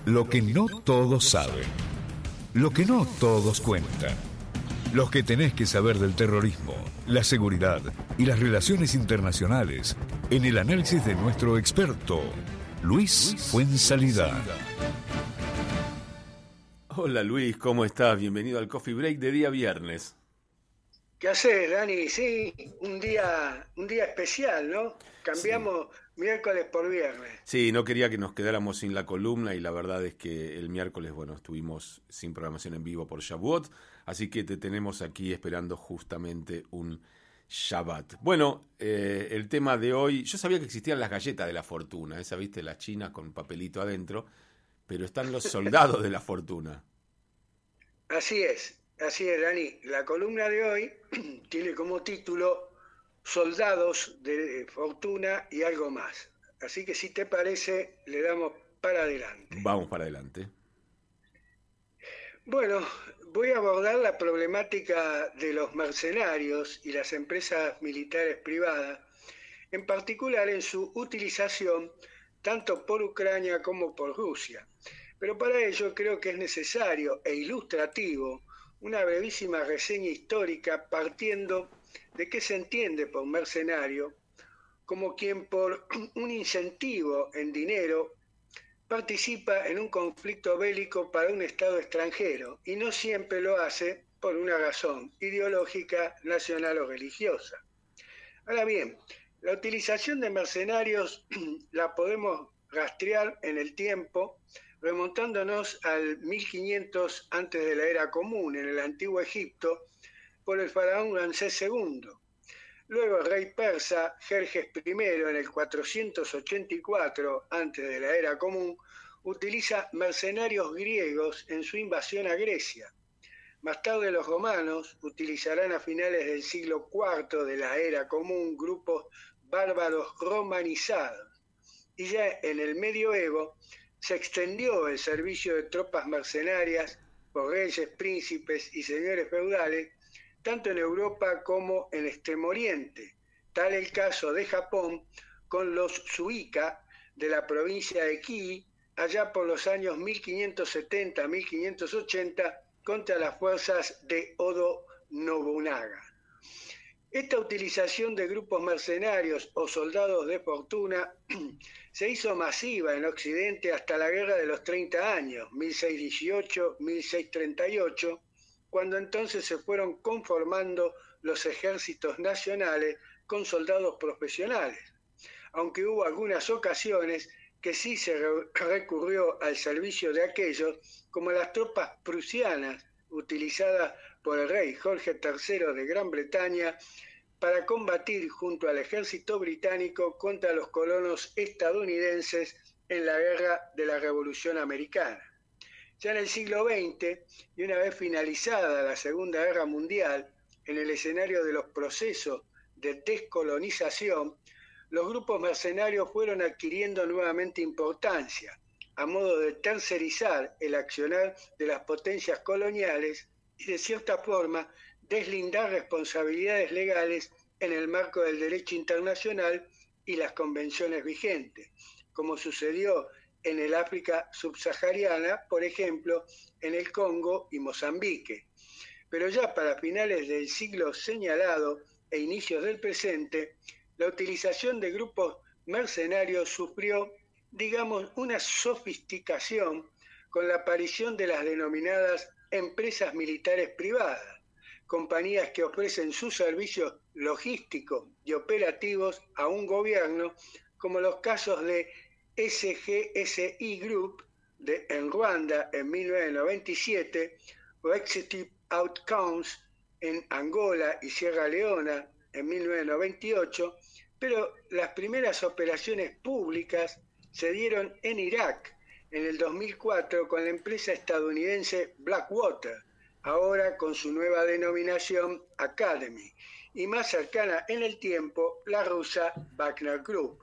Lo que no todos saben. Lo que no todos cuentan. Los que tenés que saber del terrorismo, la seguridad y las relaciones internacionales en el análisis de nuestro experto, Luis Fuenzalida. Hola Luis, ¿cómo estás? Bienvenido al Coffee Break de día viernes. ¿Qué haces, Dani? Sí, un día especial, ¿no? Cambiamos miércoles por viernes. Sí, no quería que nos quedáramos sin la columna y la verdad es que el miércoles, estuvimos sin programación en vivo por Shavuot, así que te tenemos aquí esperando justamente un Shabbat. Bueno, el tema de hoy, yo sabía que existían las galletas de la fortuna, esa, viste, la china con papelito adentro, pero están los soldados de la fortuna. Así es, Dani. La columna de hoy tiene como título Soldados de Fortuna y algo más. Así que si te parece, le damos para adelante. Vamos para adelante. Bueno, voy a abordar la problemática de los mercenarios y las empresas militares privadas, en particular en su utilización tanto por Ucrania como por Rusia. Pero para ello creo que es necesario e ilustrativo una brevísima reseña histórica partiendo de qué se entiende por mercenario, como quien por un incentivo en dinero participa en un conflicto bélico para un Estado extranjero y no siempre lo hace por una razón ideológica, nacional o religiosa. Ahora bien, la utilización de mercenarios la podemos rastrear en el tiempo, remontándonos al 1500 antes de la era común, en el antiguo Egipto, por el faraón Ramsés II. Luego el rey persa Jerjes I, en el 484 antes de la era común, utiliza mercenarios griegos en su invasión a Grecia. Más tarde los romanos utilizarán a finales del siglo IV de la era común grupos bárbaros romanizados. Y ya en el medioevo se extendió el servicio de tropas mercenarias por reyes, príncipes y señores feudales, tanto en Europa como en Extremo Oriente. Tal el caso de Japón con los Suika de la provincia de Kii, allá por los años 1570-1580, contra las fuerzas de Oda Nobunaga. Esta utilización de grupos mercenarios o soldados de fortuna se hizo masiva en Occidente hasta la Guerra de los 30 años, 1618-1638, cuando entonces se fueron conformando los ejércitos nacionales con soldados profesionales, aunque hubo algunas ocasiones que sí se recurrió al servicio de aquellos, como las tropas prusianas utilizadas por el rey Jorge III de Gran Bretaña para combatir junto al ejército británico contra los colonos estadounidenses en la guerra de la Revolución Americana. Ya en el siglo XX, y una vez finalizada la Segunda Guerra Mundial, en el escenario de los procesos de descolonización, los grupos mercenarios fueron adquiriendo nuevamente importancia, a modo de tercerizar el accionar de las potencias coloniales y de cierta forma deslindar responsabilidades legales en el marco del derecho internacional y las convenciones vigentes, como sucedió en el África subsahariana, por ejemplo, en el Congo y Mozambique. Pero ya para finales del siglo señalado e inicios del presente, la utilización de grupos mercenarios sufrió, digamos, una sofisticación con la aparición de las denominadas empresas militares privadas, compañías que ofrecen sus servicios logísticos y operativos a un gobierno, como los casos de SGSI Group en Ruanda en 1997, o Executive Outcomes en Angola y Sierra Leona en 1998, pero las primeras operaciones públicas se dieron en Irak en el 2004 con la empresa estadounidense Blackwater, ahora con su nueva denominación Academy, y más cercana en el tiempo la rusa Wagner Group.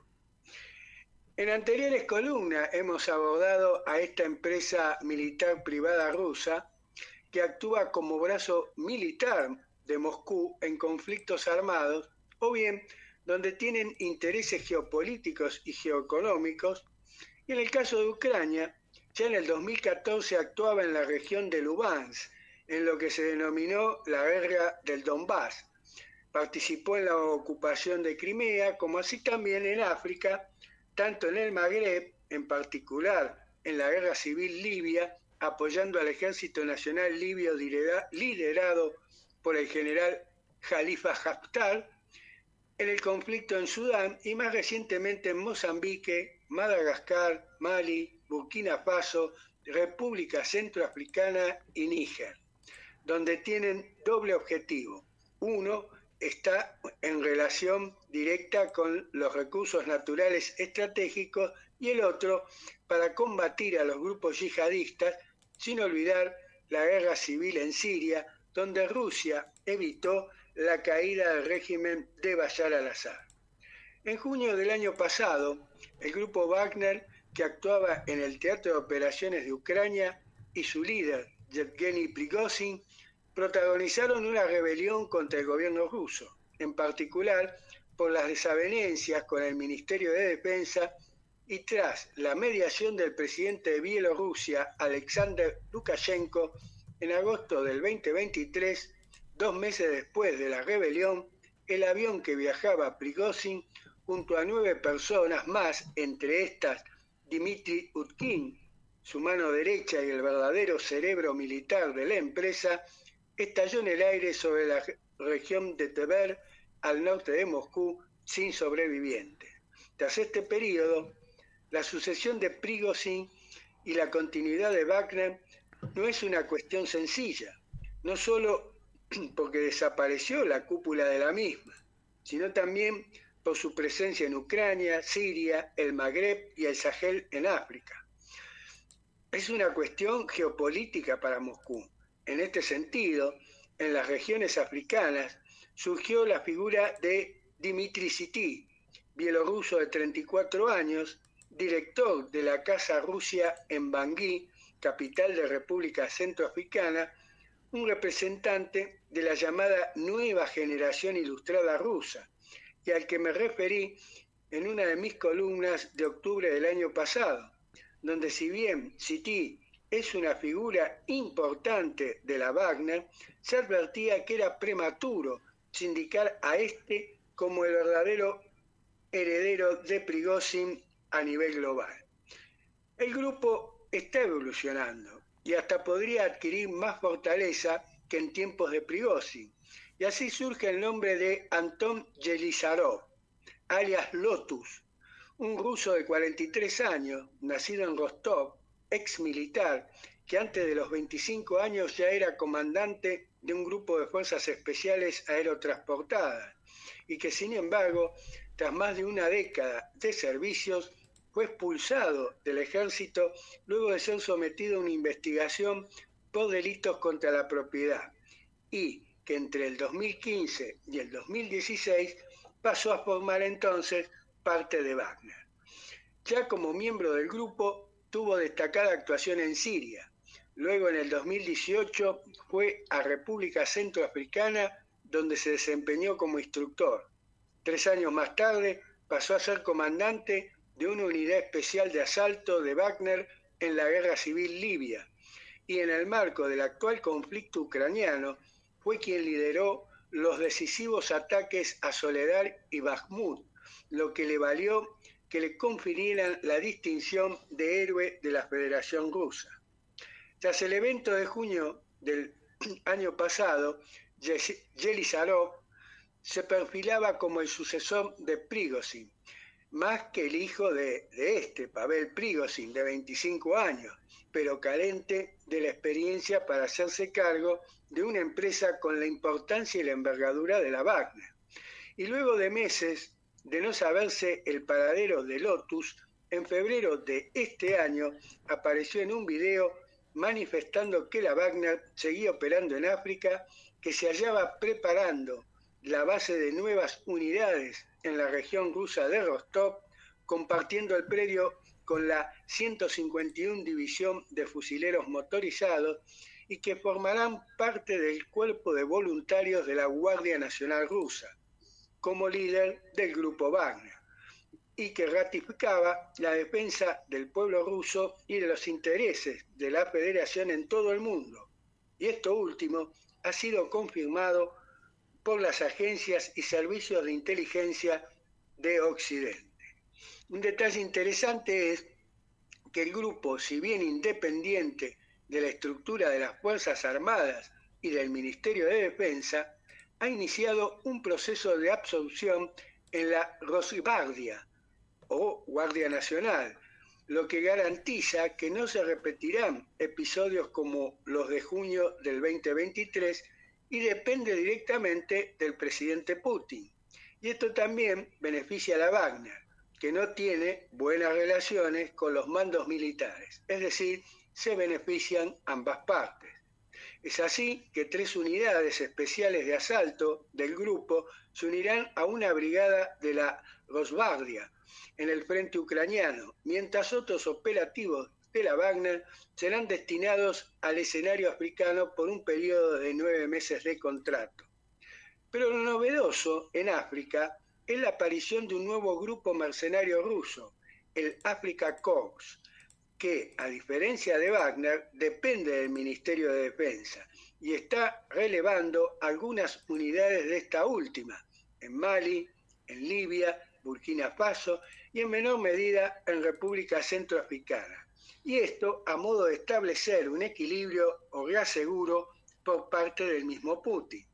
En anteriores columnas hemos abordado a esta empresa militar privada rusa que actúa como brazo militar de Moscú en conflictos armados o bien donde tienen intereses geopolíticos y geoeconómicos, y en el caso de Ucrania Ya en el 2014 actuaba en la región de Lugansk, en lo que se denominó la Guerra del Donbass. Participó en la ocupación de Crimea, como así también en África, tanto en el Magreb, en particular en la Guerra Civil Libia, apoyando al Ejército Nacional Libio liderado por el general Khalifa Haftar, en el conflicto en Sudán y más recientemente en Mozambique, Madagascar, Mali, Burkina Faso, República Centroafricana y Níger, donde tienen doble objetivo. Uno está en relación directa con los recursos naturales estratégicos y el otro para combatir a los grupos yihadistas, sin olvidar la guerra civil en Siria, donde Rusia evitó la caída del régimen de Bashar al-Assad. En junio del año pasado, el grupo Wagner, que actuaba en el Teatro de Operaciones de Ucrania, y su líder, Yevgeny Prigozhin, protagonizaron una rebelión contra el gobierno ruso, en particular por las desavenencias con el Ministerio de Defensa y tras la mediación del presidente de Bielorrusia, Alexander Lukashenko, en agosto del 2023, 2 meses después de la rebelión, el avión que viajaba Prigozhin junto a 9 personas más, entre estas Dmitry Utkin, su mano derecha y el verdadero cerebro militar de la empresa, estalló en el aire sobre la región de Tver, al norte de Moscú, sin sobrevivientes. Tras este periodo, la sucesión de Prigozhin y la continuidad de Wagner no es una cuestión sencilla, no solo porque desapareció la cúpula de la misma, sino también por su presencia en Ucrania, Siria, el Magreb y el Sahel en África. Es una cuestión geopolítica para Moscú. En este sentido, en las regiones africanas surgió la figura de Dmitry Siti, bielorruso de 34 años, director de la Casa Rusia en Bangui, capital de República Centroafricana, un representante de la llamada nueva generación ilustrada rusa, y al que me referí en una de mis columnas de octubre del año pasado, donde si bien Siti es una figura importante de la Wagner, se advertía que era prematuro sindicar a este como el verdadero heredero de Prigozhin a nivel global. El grupo está evolucionando y hasta podría adquirir más fortaleza que en tiempos de Prigozhin, y así surge el nombre de Anton Yelizarov, alias Lotus, un ruso de 43 años, nacido en Rostov, ex militar, que antes de los 25 años ya era comandante de un grupo de fuerzas especiales aerotransportadas, y que sin embargo, tras más de una década de servicios, fue expulsado del ejército luego de ser sometido a una investigación por delitos contra la propiedad, y que entre el 2015 y el 2016 pasó a formar entonces parte de Wagner. Ya como miembro del grupo, tuvo destacada actuación en Siria. Luego, en el 2018, fue a República Centroafricana, donde se desempeñó como instructor. 3 años más tarde, pasó a ser comandante de una unidad especial de asalto de Wagner en la Guerra Civil Libia. Y en el marco del actual conflicto ucraniano, fue quien lideró los decisivos ataques a Soledar y Bakhmut, lo que le valió que le confirieran la distinción de héroe de la Federación Rusa. Tras el evento de junio del año pasado, Yelizarov se perfilaba como el sucesor de Prigozhin, más que el hijo de Pavel Prigozhin, de 25 años, pero carente de la experiencia para hacerse cargo de una empresa con la importancia y la envergadura de la Wagner. Y luego de meses de no saberse el paradero de Lotus, en febrero de este año apareció en un video manifestando que la Wagner seguía operando en África, que se hallaba preparando la base de nuevas unidades en la región rusa de Rostov, compartiendo el predio con la 151 División de Fusileros Motorizados y que formarán parte del cuerpo de voluntarios de la Guardia Nacional Rusa, como líder del grupo Wagner. y que ratificaba la defensa del pueblo ruso y de los intereses de la Federación en todo el mundo. Y esto último ha sido confirmado por las agencias y servicios de inteligencia de Occidente. Un detalle interesante es que el grupo, si bien independiente de la estructura de las Fuerzas Armadas y del Ministerio de Defensa, ha iniciado un proceso de absorción en la Rosgvardia, o Guardia Nacional, lo que garantiza que no se repetirán episodios como los de junio del 2023 y depende directamente del presidente Putin. Y esto también beneficia a la Wagner, que no tiene buenas relaciones con los mandos militares, es decir, se benefician ambas partes. Es así que 3 unidades especiales de asalto del grupo se unirán a una brigada de la Rosgvardia en el frente ucraniano, mientras otros operativos de la Wagner serán destinados al escenario africano por un periodo de 9 meses de contrato. Pero lo novedoso en África es la aparición de un nuevo grupo mercenario ruso, el Afrika Korps, que, a diferencia de Wagner, depende del Ministerio de Defensa y está relevando algunas unidades de esta última, en Mali, en Libia, Burkina Faso y en menor medida en República Centroafricana. Y esto a modo de establecer un equilibrio o reaseguro por parte del mismo Putin.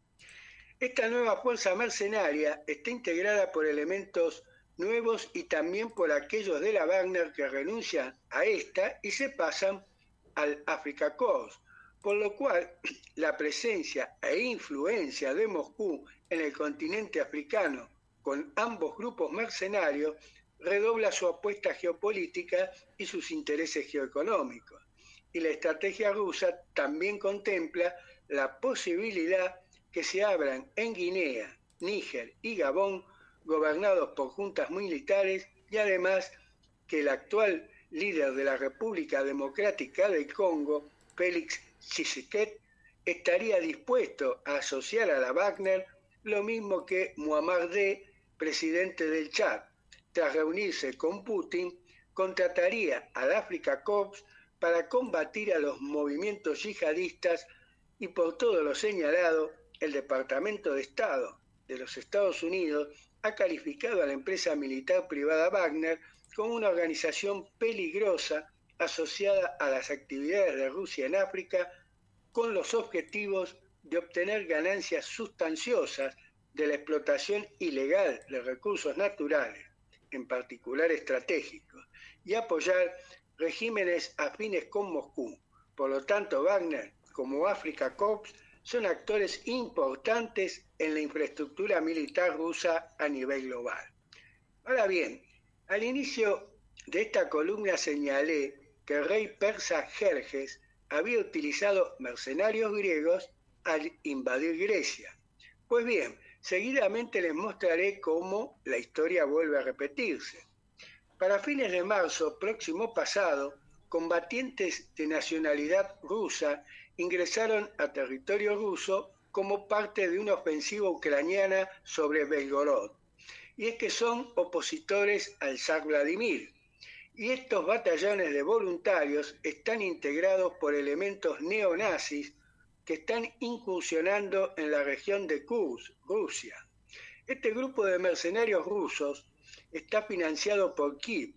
Esta nueva fuerza mercenaria está integrada por elementos nuevos y también por aquellos de la Wagner que renuncian a esta y se pasan al Afrika Korps, por lo cual la presencia e influencia de Moscú en el continente africano con ambos grupos mercenarios redobla su apuesta geopolítica y sus intereses geoeconómicos. Y la estrategia rusa también contempla la posibilidad que se abran en Guinea, Níger y Gabón, gobernados por juntas militares, y además que el actual líder de la República Democrática del Congo, Félix Tshisekedi, estaría dispuesto a asociar a la Wagner, lo mismo que Muammar D., presidente del Chad. Tras reunirse con Putin, contrataría al Afrika Korps para combatir a los movimientos yihadistas y por todo lo señalado, el Departamento de Estado de los Estados Unidos ha calificado a la empresa militar privada Wagner como una organización peligrosa asociada a las actividades de Rusia en África con los objetivos de obtener ganancias sustanciosas de la explotación ilegal de recursos naturales, en particular estratégicos, y apoyar regímenes afines con Moscú. Por lo tanto, Wagner, como Afrika Korps, son actores importantes en la infraestructura militar rusa a nivel global. Ahora bien, al inicio de esta columna señalé que el rey persa Jerjes había utilizado mercenarios griegos al invadir Grecia. Pues bien, seguidamente les mostraré cómo la historia vuelve a repetirse. Para fines de marzo próximo pasado, combatientes de nacionalidad rusa ingresaron a territorio ruso como parte de una ofensiva ucraniana sobre Belgorod. Y es que son opositores al zar Vladimir. Y estos batallones de voluntarios están integrados por elementos neonazis que están incursionando en la región de Kursk, Rusia. Este grupo de mercenarios rusos está financiado por Kiev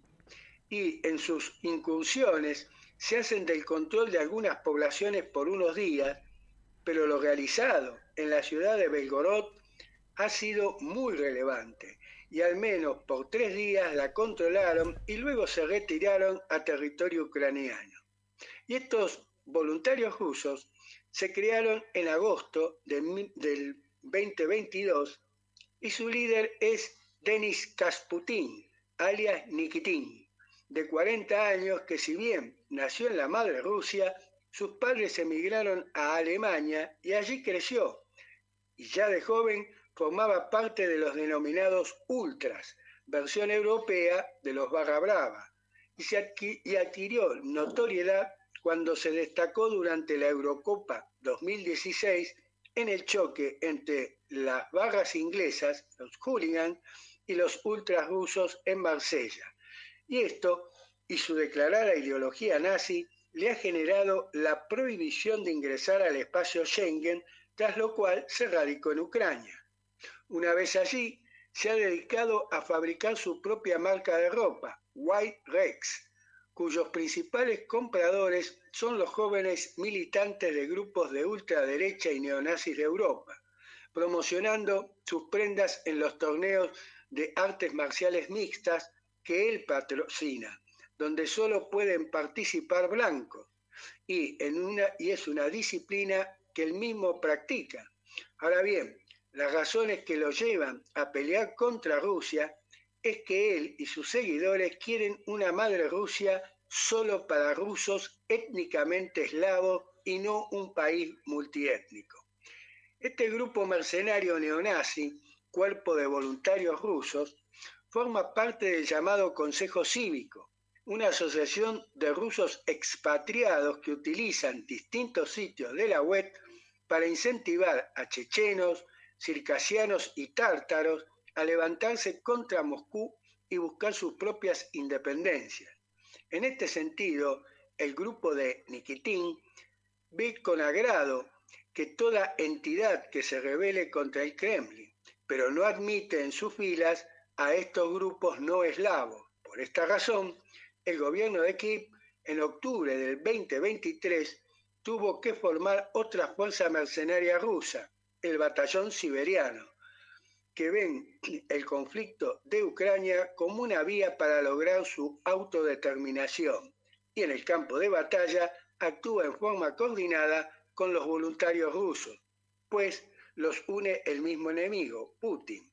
y en sus incursiones se hacen del control de algunas poblaciones por unos días, pero lo realizado en la ciudad de Belgorod ha sido muy relevante y al menos por 3 días la controlaron y luego se retiraron a territorio ucraniano. Y estos voluntarios rusos se crearon en agosto del 2022 y su líder es Denis Kasputin, alias Nikitin, de 40 años que si bien nació en la madre Rusia, sus padres emigraron a Alemania y allí creció. Y ya de joven formaba parte de los denominados ultras, versión europea de los barra brava, y adquirió notoriedad cuando se destacó durante la Eurocopa 2016 en el choque entre las barras inglesas, los hooligans, y los ultras rusos en Marsella. Y esto, y su declarada ideología nazi, le ha generado la prohibición de ingresar al espacio Schengen, tras lo cual se radicó en Ucrania. Una vez allí, se ha dedicado a fabricar su propia marca de ropa, White Rex, cuyos principales compradores son los jóvenes militantes de grupos de ultraderecha y neonazis de Europa, promocionando sus prendas en los torneos de artes marciales mixtas que él patrocina, donde solo pueden participar blancos, y es una disciplina que él mismo practica. Ahora bien, las razones que lo llevan a pelear contra Rusia es que él y sus seguidores quieren una madre Rusia solo para rusos étnicamente eslavos y no un país multiétnico. Este grupo mercenario neonazi, Cuerpo de Voluntarios Rusos, forma parte del llamado Consejo Cívico, una asociación de rusos expatriados que utilizan distintos sitios de la web para incentivar a chechenos, circasianos y tártaros a levantarse contra Moscú y buscar sus propias independencias. En este sentido, el grupo de Nikitin ve con agrado que toda entidad que se rebele contra el Kremlin, pero no admite en sus filas a estos grupos no eslavos. Por esta razón, el gobierno de Kiev, en octubre del 2023, tuvo que formar otra fuerza mercenaria rusa, el Batallón Siberiano, que ven el conflicto de Ucrania como una vía para lograr su autodeterminación, y en el campo de batalla actúa en forma coordinada con los voluntarios rusos, pues los une el mismo enemigo, Putin.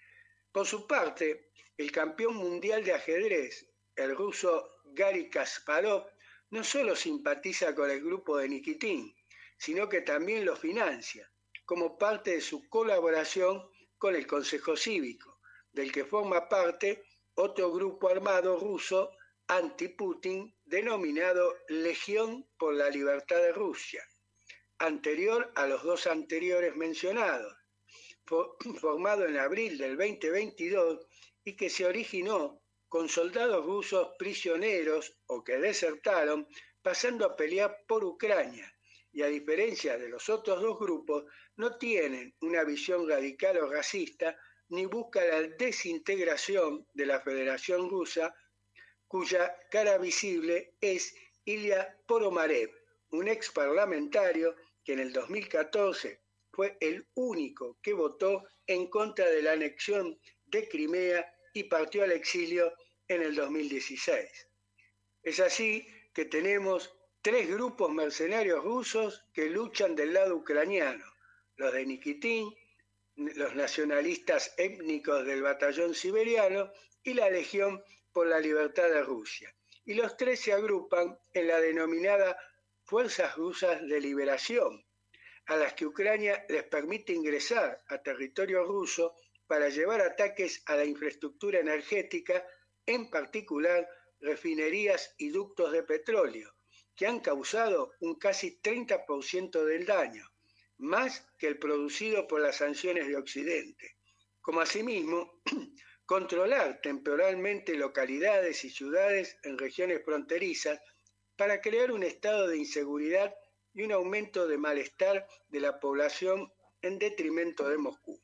Por su parte, el campeón mundial de ajedrez, el ruso Garry Kasparov, no solo simpatiza con el grupo de Nikitin, sino que también lo financia, como parte de su colaboración con el Consejo Cívico, del que forma parte otro grupo armado ruso anti-Putin denominado Legión por la Libertad de Rusia, anterior a los dos anteriores mencionados, formado en abril del 2022 y que se originó con soldados rusos prisioneros o que desertaron, pasando a pelear por Ucrania, y a diferencia de los otros dos grupos, no tienen una visión radical o racista, ni busca la desintegración de la Federación Rusa, cuya cara visible es Ilya Poromarev, un ex parlamentario que en el 2014 fue el único que votó en contra de la anexión de Crimea y partió al exilio en el 2016. Es así que tenemos tres grupos mercenarios rusos que luchan del lado ucraniano, los de Nikitin, los nacionalistas étnicos del Batallón Siberiano y la Legión por la Libertad de Rusia. Y los tres se agrupan en la denominada Fuerzas Rusas de Liberación, a las que Ucrania les permite ingresar a territorio ruso para llevar ataques a la infraestructura energética, en particular refinerías y ductos de petróleo, que han causado un casi 30% del daño, más que el producido por las sanciones de Occidente, como asimismo controlar temporalmente localidades y ciudades en regiones fronterizas para crear un estado de inseguridad y un aumento de malestar de la población en detrimento de Moscú.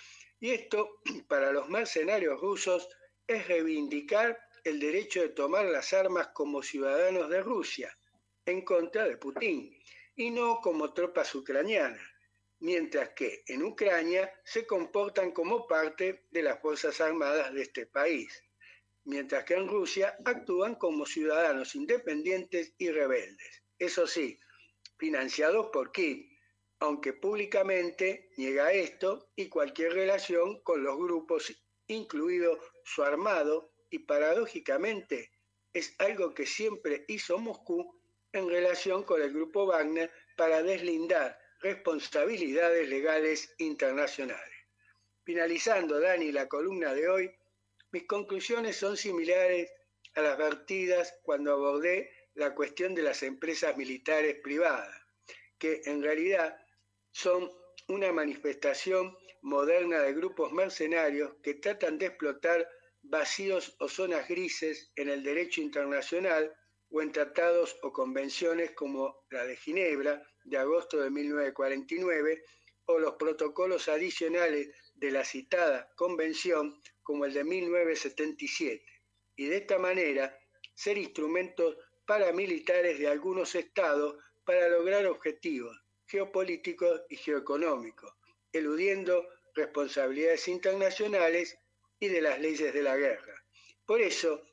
Y esto, para los mercenarios rusos, es reivindicar el derecho de tomar las armas como ciudadanos de Rusia, en contra de Putin, y no como tropas ucranianas, mientras que en Ucrania se comportan como parte de las Fuerzas Armadas de este país, mientras que en Rusia actúan como ciudadanos independientes y rebeldes. Eso sí, financiados por Kiev, aunque públicamente niega esto y cualquier relación con los grupos, incluido su armado, y paradójicamente es algo que siempre hizo Moscú en relación con el grupo Wagner para deslindar responsabilidades legales internacionales. Finalizando, Dani, la columna de hoy, mis conclusiones son similares a las vertidas cuando abordé la cuestión de las empresas militares privadas, que en realidad son una manifestación moderna de grupos mercenarios que tratan de explotar vacíos o zonas grises en el derecho internacional o en tratados o convenciones como la de Ginebra de agosto de 1949 o los protocolos adicionales de la citada convención como el de 1977, y de esta manera ser instrumentos paramilitares de algunos estados para lograr objetivos geopolíticos y geoeconómicos, eludiendo responsabilidades internacionales y de las leyes de la guerra. Por eso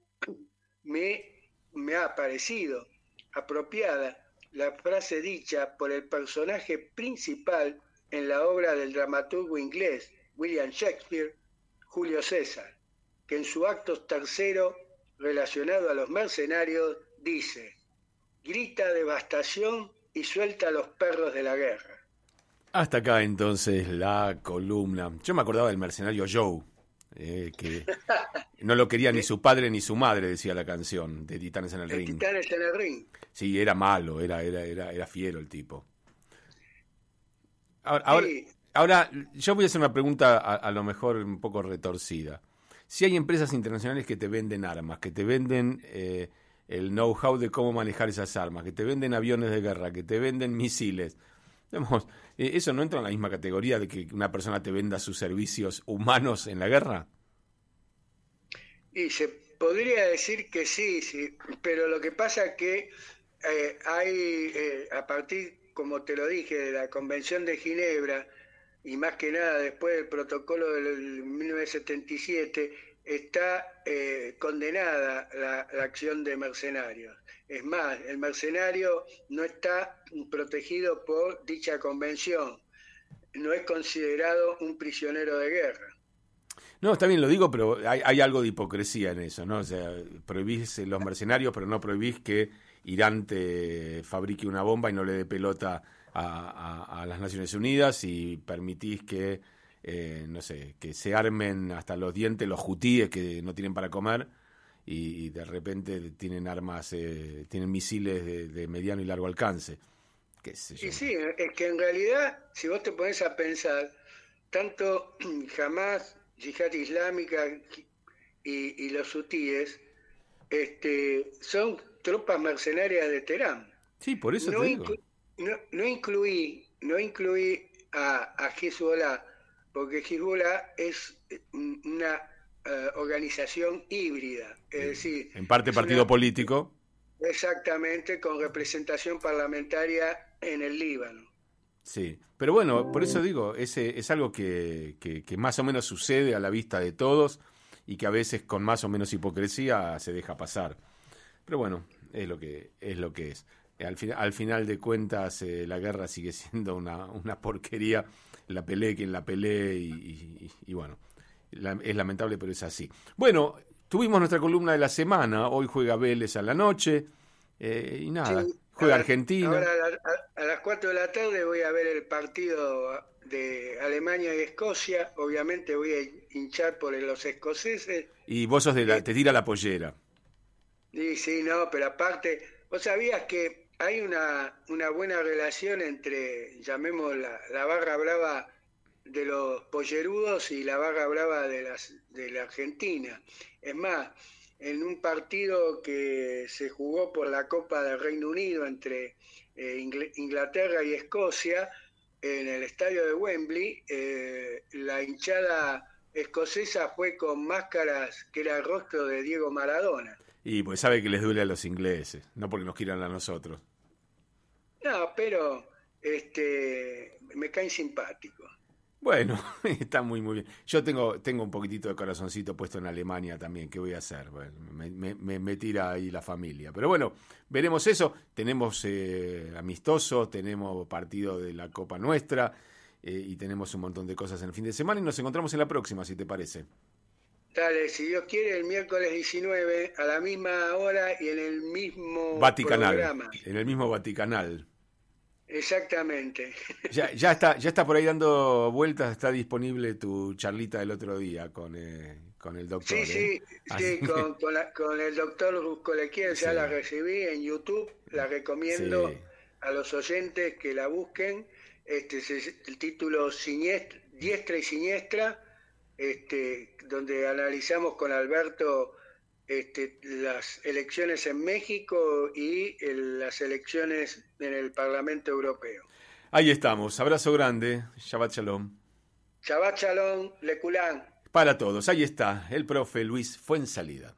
me ha parecido apropiada la frase dicha por el personaje principal en la obra del dramaturgo inglés William Shakespeare, Julio César, que en su acto tercero relacionado a los mercenarios dice: grita devastación y suelta a los perros de la guerra. Hasta acá entonces la columna. Yo me acordaba del mercenario Joe, que no lo quería ni su padre ni su madre, decía la canción de Titanes en el Ring. Titanes en el Ring. Sí, era malo, era fiero el tipo. Ahora, yo voy a hacer una pregunta a lo mejor un poco retorcida. Si hay empresas internacionales que te venden armas, que te venden el know-how de cómo manejar esas armas, que te venden aviones de guerra, que te venden misiles, digamos, ¿eso no entra en la misma categoría de que una persona te venda sus servicios humanos en la guerra? Y se podría decir que sí, pero lo que pasa es que hay, a partir, como te lo dije, de la Convención de Ginebra, y más que nada después del protocolo del 1977, está condenada la acción de mercenarios. Es más, el mercenario no está protegido por dicha convención, no es considerado un prisionero de guerra. No, está bien, lo digo, pero hay algo de hipocresía en eso, ¿no? O sea, prohibís los mercenarios, pero no prohibís que Irán te fabrique una bomba y no le dé pelota a las Naciones Unidas, y permitís que, no sé, que se armen hasta los dientes los hutíes que no tienen para comer y de repente tienen armas, tienen misiles de mediano y largo alcance. ¿Qué sé yo? Y sí, es que en realidad, si vos te pones a pensar, tanto Hamas, Yihad Islámica y los hutíes son tropas mercenarias de Teherán. Sí, por eso te digo. No incluí a Hezbollah, porque Hezbollah es una organización híbrida, es decir... En parte partido político. Exactamente, con representación parlamentaria en el Líbano. Sí, pero bueno, por eso digo, es algo que más o menos sucede a la vista de todos y que a veces con más o menos hipocresía se deja pasar. Pero bueno, es lo que es. Al final de cuentas, la guerra sigue siendo una porquería, la pelee quien la pelee y bueno, es lamentable, pero es así. Bueno, tuvimos nuestra columna de la semana, hoy juega Vélez a la noche, y nada, sí, juega Argentina. Ahora a las 4 de la tarde voy a ver el partido de Alemania y Escocia, obviamente voy a hinchar por los escoceses. Y vos sos te tira la pollera. Sí, no, pero aparte, vos sabías que hay una buena relación entre, llamémosla, la barra brava de los pollerudos y la barra brava de la Argentina. Es más, en un partido que se jugó por la Copa del Reino Unido entre Inglaterra y Escocia, en el estadio de Wembley, la hinchada escocesa fue con máscaras que era el rostro de Diego Maradona. Y pues sabe que les duele a los ingleses, no porque nos quieran a nosotros. No, pero me caen simpáticos. Bueno, está muy bien. Yo tengo un poquitito de corazoncito puesto en Alemania también. ¿Qué voy a hacer? Bueno, me tira ahí la familia. Pero bueno, veremos eso. Tenemos amistosos, tenemos partido de la Copa Nuestra y tenemos un montón de cosas en el fin de semana y nos encontramos en la próxima, si te parece. Dale, si Dios quiere, el miércoles 19 a la misma hora y en el mismo Vaticanal, programa. En el mismo Vaticanal. Exactamente. Ya está por ahí dando vueltas, está disponible tu charlita del otro día con el doctor. Sí, con el doctor Ruscolequier, ya la recibí en YouTube, la recomiendo a los oyentes que la busquen. El título diestra y siniestra, donde analizamos con Alberto las elecciones en México y las elecciones en el Parlamento Europeo. Ahí estamos. Abrazo grande. Shabbat Shalom. Shabbat Shalom, Leculán. Para todos. Ahí está el profe Luis Fuensalida.